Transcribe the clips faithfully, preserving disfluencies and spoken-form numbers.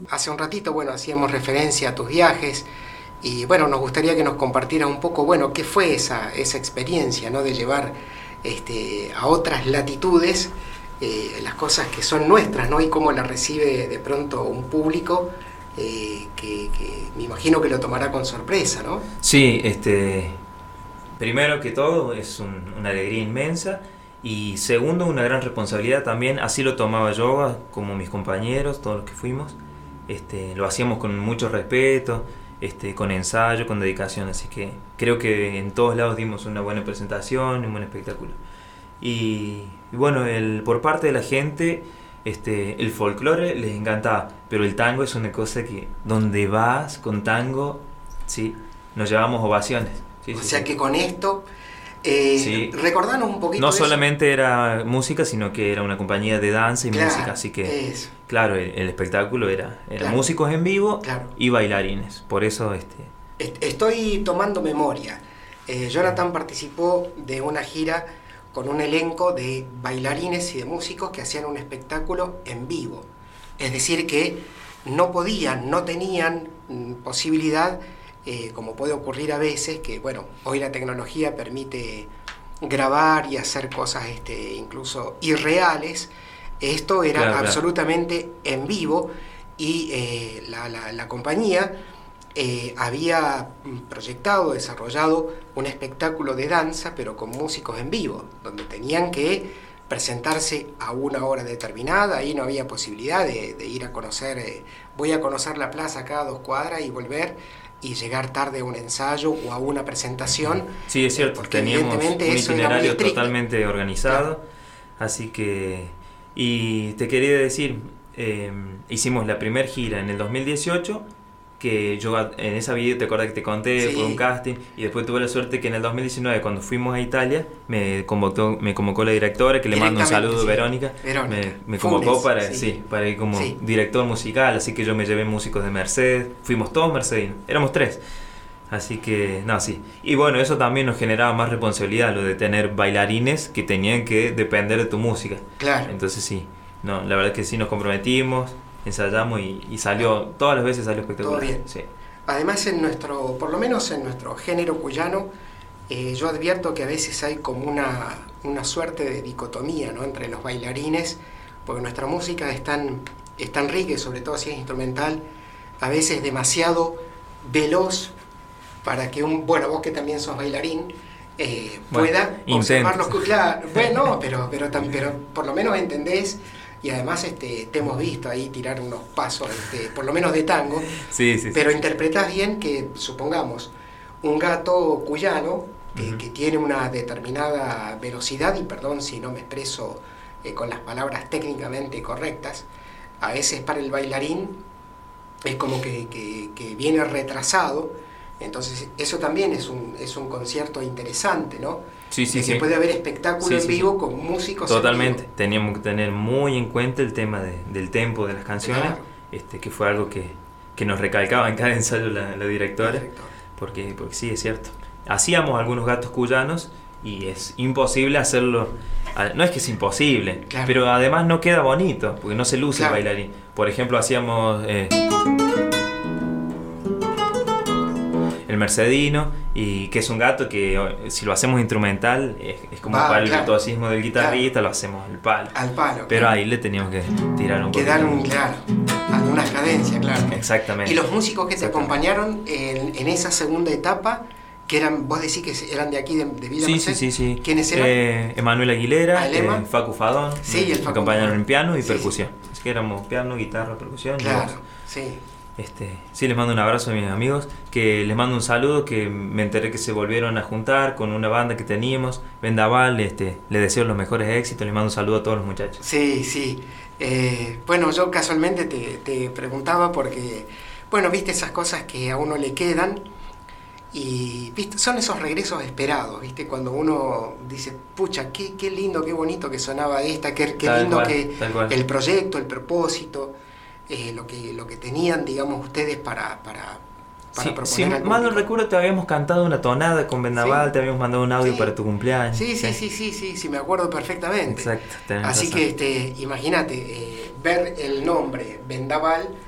Hace un ratito, bueno, hacíamos referencia a tus viajes y, bueno, nos gustaría que nos compartieras un poco, bueno, qué fue esa, esa experiencia, ¿no? De llevar este, a otras latitudes eh, las cosas que son nuestras, ¿no? Y cómo las recibe de pronto un público eh, que, que me imagino que lo tomará con sorpresa, ¿no? Sí, este, primero que todo es un, una alegría inmensa. Y segundo, una gran responsabilidad también, así lo tomaba yo, como mis compañeros, todos los que fuimos. Este, lo hacíamos con mucho respeto, este, con ensayo, con dedicación, así que creo que en todos lados dimos una buena presentación, un buen espectáculo. Y, y bueno, el, por parte de la gente, este, el folclore les encantaba, pero el tango es una cosa que donde vas con tango, sí, nos llevamos ovaciones. Sí, o sí, sea sí. que con esto... Eh, Sí. Recordanos un poquito. No de solamente eso. era música, sino que era una compañía de danza y Claro, música, así que eso. claro, el, el espectáculo era, era Claro. músicos en vivo, Claro. y bailarines, por eso este Est- Estoy tomando memoria. Eh, Jonathan participó de una gira con un elenco de bailarines y de músicos que hacían un espectáculo en vivo. Es decir, que no podían, no tenían mm, posibilidad, eh, como puede ocurrir a veces, que bueno, hoy la tecnología permite grabar y hacer cosas este, incluso irreales. Esto era Claro, claro. absolutamente en vivo y eh, la, la, la compañía eh, había proyectado, desarrollado un espectáculo de danza, pero con músicos en vivo, donde tenían que presentarse a una hora determinada. Ahí no había posibilidad de, de ir a conocer, eh, voy a conocer la plaza cada dos cuadras y volver y llegar tarde a un ensayo o a una presentación. Sí, es cierto, eh, porque teníamos un evidentemente eso era muy itinerario estricto. totalmente organizado, Claro. así que, y te quería decir, eh, hicimos la primer gira en el dos mil dieciocho, que yo en esa video te acuerdas que te conté, Sí. por un casting, y después tuve la suerte que en el dos mil diecinueve, cuando fuimos a Italia, me convocó, me convocó la directora, que le mando un Directamente, saludo, sí. Verónica, Verónica. me, me Funes, convocó para, sí. sí, para ir como Sí. director musical, así que yo me llevé músicos de Mercedes, fuimos todos mercedinos, éramos tres. Así que, no, sí. Y bueno, eso también nos generaba más responsabilidad, lo de tener bailarines que tenían que depender de tu música. Claro. Entonces sí, no, la verdad es que sí nos comprometimos, ensayamos y, y salió, todas las veces salió espectacular. Todo bien. Sí. Además, en nuestro, por lo menos en nuestro género cuyano, eh, yo advierto que a veces hay como una, una suerte de dicotomía, ¿no?, entre los bailarines, porque nuestra música es tan, es tan rica, y sobre todo si es instrumental, a veces demasiado veloz para que un, bueno, vos que también sos bailarín, eh, Bueno, pueda intento. observar los... Claro, bueno, pero, pero, tam- pero por lo menos entendés, y además este, te hemos visto ahí tirar unos pasos, este, por lo menos de tango, Sí, sí, sí. pero interpretás bien que, supongamos, un gato cuyano que, Ujú. que tiene una determinada velocidad, y perdón si no me expreso eh, con las palabras técnicamente correctas, a veces para el bailarín es como que, que, que viene retrasado. Entonces eso también es un, es un concierto interesante, ¿no? Sí, sí, De que sí. puede haber espectáculo Sí, en sí, vivo sí. con músicos Totalmente, en vivo. teníamos que tener muy en cuenta el tema de, del tempo de las canciones, Claro. este, que fue algo que, que nos recalcaba en cada ensayo la, la directora, Perfecto. porque, porque sí, es cierto. Hacíamos algunos gatos cuyanos y es imposible hacerlo, no es que es imposible, Claro. pero además no queda bonito, porque no se luce Claro. el bailarín. Por ejemplo, hacíamos... Eh, el mercedino, y que es un gato que si lo hacemos instrumental es, es como Va, para el claro. virtuosismo del guitarrista, lo hacemos al palo. Al palo. Pero claro. ahí le teníamos que tirar un Que poquito. dan un, claro, algunas cadencias, claro. Exactamente. Y los músicos que te Exactamente. acompañaron en, en esa segunda etapa, que eran, vos decís que eran de aquí, de, de Villa Sí, Merced. sí, sí, sí. ¿Quiénes eran? Eh, Emanuel Aguilera, Ah, el Ema. eh, Facu Fadón, Sí, me el Facu acompañaron Fadón. en piano y Sí, percusión. Así que éramos piano, guitarra, percusión y Claro, voz. sí. Este, sí, les mando un abrazo a mis amigos, que les mando un saludo, que me enteré que se volvieron a juntar con una banda que teníamos, Vendaval, este, les deseo los mejores éxitos, les mando un saludo a todos los muchachos. Sí, sí. Eh, bueno, yo casualmente te, te preguntaba porque, bueno, viste esas cosas que a uno le quedan y viste, son esos regresos esperados, viste, cuando uno dice, pucha, qué, qué lindo, qué bonito que sonaba esta, qué, qué Tal lindo cual, que tal cual. el proyecto, el propósito, eh, lo que lo que tenían, digamos, ustedes para, para, para Sí, proponer si al mal no público. recuerdo, te habíamos cantado una tonada con Vendaval, Sí. te habíamos mandado un audio Sí. para tu cumpleaños. Sí, sí, sí, sí, sí, sí, me acuerdo perfectamente. Exacto, tenés Así razón. que este, imagínate, eh, ver el nombre Vendaval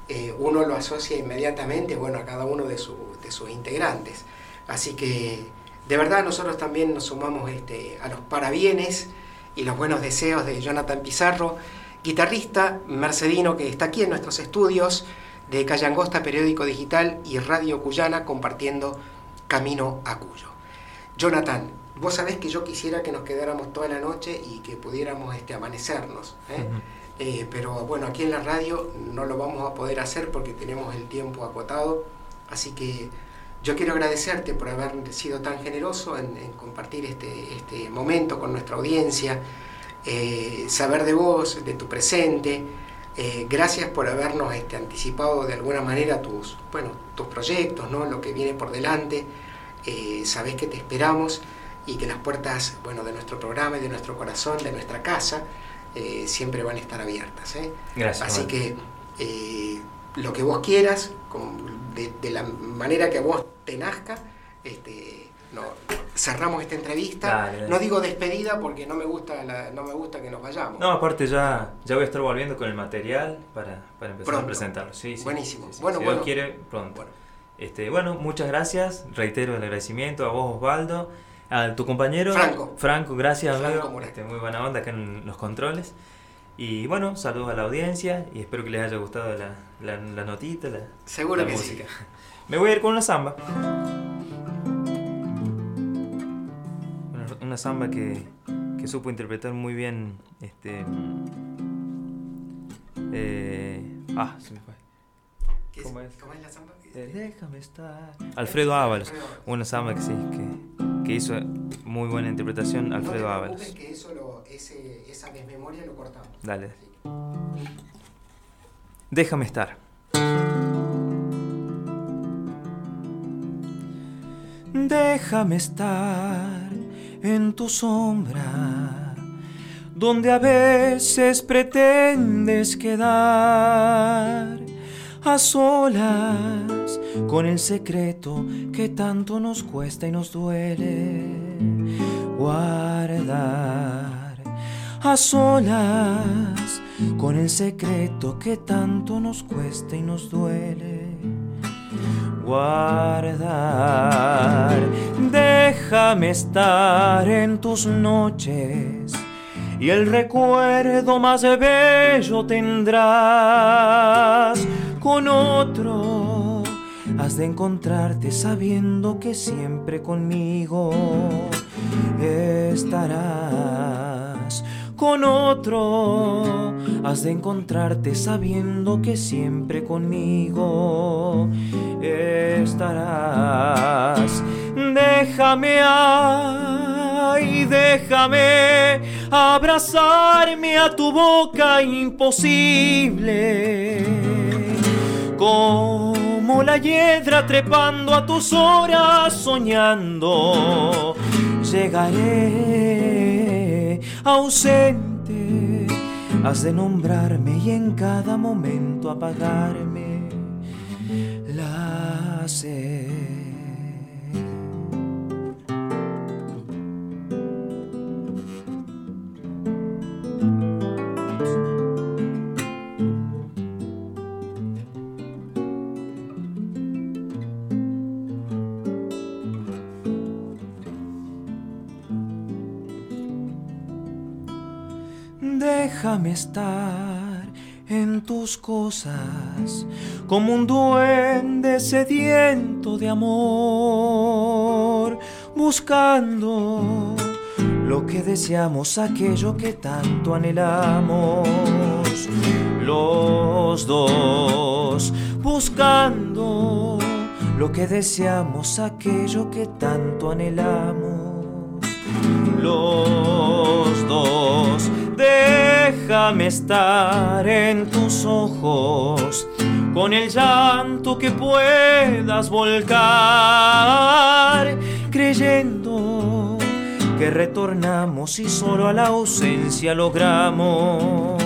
eh, uno lo asocia inmediatamente, bueno, a cada uno de, su, de sus integrantes. Así que, de verdad, nosotros también nos sumamos este, a los parabienes y los buenos deseos de Jonathan Pizarro, guitarrista mercedino que está aquí en nuestros estudios de Calle Angosta, periódico digital y Radio Cuyana, compartiendo Camino a Cuyo. Jonathan, vos sabés que yo quisiera que nos quedáramos toda la noche y que pudiéramos este, amanecernos, ¿eh? Uh-huh. Eh, pero bueno, aquí en la radio no lo vamos a poder hacer porque tenemos el tiempo acotado, así que yo quiero agradecerte por haber sido tan generoso en, en compartir este, este momento con nuestra audiencia, eh, saber de vos, de tu presente, eh, gracias por habernos este, anticipado de alguna manera tus, bueno, tus proyectos, ¿no? Lo que viene por delante, eh, sabés que te esperamos y que las puertas, bueno, de nuestro programa y de nuestro corazón, de nuestra casa, eh, siempre van a estar abiertas, ¿eh? Gracias. Así que eh, lo que vos quieras, con, de, de la manera que a vos te nazca, este, no, cerramos esta entrevista. Dale, dale. No digo despedida porque no me gusta la, no me gusta que nos vayamos. No, aparte ya, ya voy a estar volviendo con el material para, para empezar pronto. a presentarlo. Sí, sí, buenísimo. Sí, sí. Bueno, si bueno. Dios quiere, pronto. Bueno. Este, bueno, muchas gracias. Reitero el agradecimiento a vos, Osvaldo. A tu compañero Franco. Franco, gracias, Franco amigo. Este, muy buena onda acá en los controles. Y bueno, saludos a la audiencia y espero que les haya gustado la, la, la notita, la, Seguro la que música. Sí. Me voy a ir con una samba. Una, una samba que, que supo interpretar muy bien. Este, eh, ah, se me fue. ¿Cómo es? ¿Cómo es la samba? Eh, déjame estar. Alfredo Ábalos. Una samba que sí, que, que hizo muy buena interpretación Alfredo Ábalos. No te preocupes que eso lo, ese, esa desmemoria lo cortamos. Dale. Déjame estar. Déjame estar en tu sombra, donde a veces pretendes quedar a solas con el secreto que tanto nos cuesta y nos duele guardar. A solas con el secreto que tanto nos cuesta y nos duele guardar. Déjame estar en tus noches y el recuerdo más bello tendrás. Con otro has de encontrarte sabiendo que siempre conmigo estarás. Con otro has de encontrarte sabiendo que siempre conmigo estarás. Déjame, ay, déjame abrazarme a tu boca imposible, como la hiedra trepando a tus horas soñando. Llegaré ausente, has de nombrarme y en cada momento apagarme la sed. Déjame estar en tus cosas como un duende sediento de amor, buscando lo que deseamos, aquello que tanto anhelamos. Los dos buscando lo que deseamos, aquello que tanto anhelamos. Los dos. Déjame estar en tus ojos con el llanto que puedas volcar, creyendo que retornamos y solo a la ausencia logramos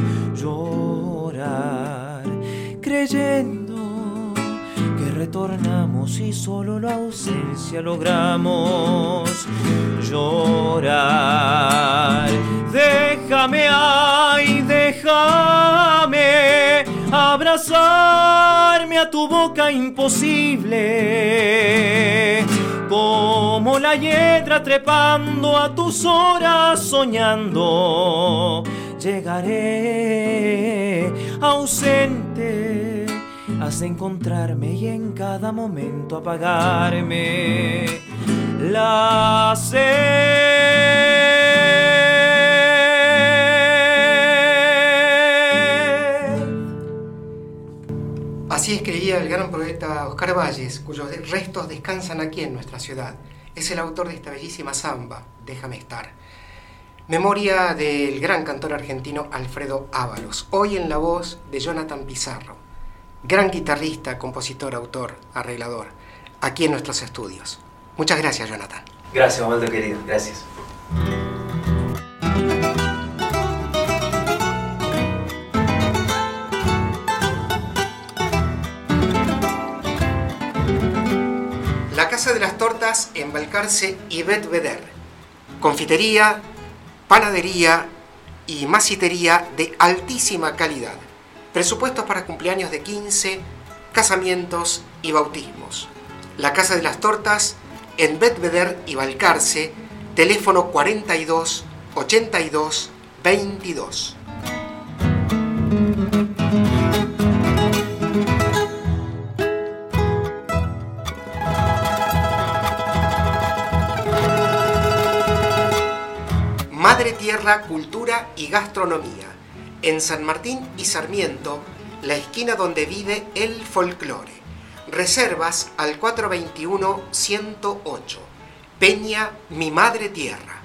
llorar, creyendo que retornamos y solo la ausencia logramos llorar. Déjame, ay, déjame abrazar llevarme a tu boca imposible, como la hiedra trepando a tus horas soñando. Llegaré ausente, has de encontrarme y en cada momento apagarme la sed. Así escribía el gran poeta Oscar Valles, cuyos restos descansan aquí en nuestra ciudad. Es el autor de esta bellísima samba, Déjame estar. Memoria del gran cantor argentino Alfredo Ábalos, hoy en la voz de Jonathan Pizarro, gran guitarrista, compositor, autor, arreglador, aquí en nuestros estudios. Muchas gracias, Jonathan. Gracias, Osvaldo querido, gracias. La Casa de las Tortas en Balcarce y Betvedere. Confitería, panadería y masitería de altísima calidad. Presupuestos para cumpleaños de quince, casamientos y bautismos. La Casa de las Tortas en Betvedere y Balcarce, teléfono cuarenta y dos, ochenta y dos, veintidós. Madre Tierra, Cultura y Gastronomía. En San Martín y Sarmiento, la esquina donde vive el folclore. Reservas al cuatro veintiuno, ciento ocho. Peña Mi Madre Tierra.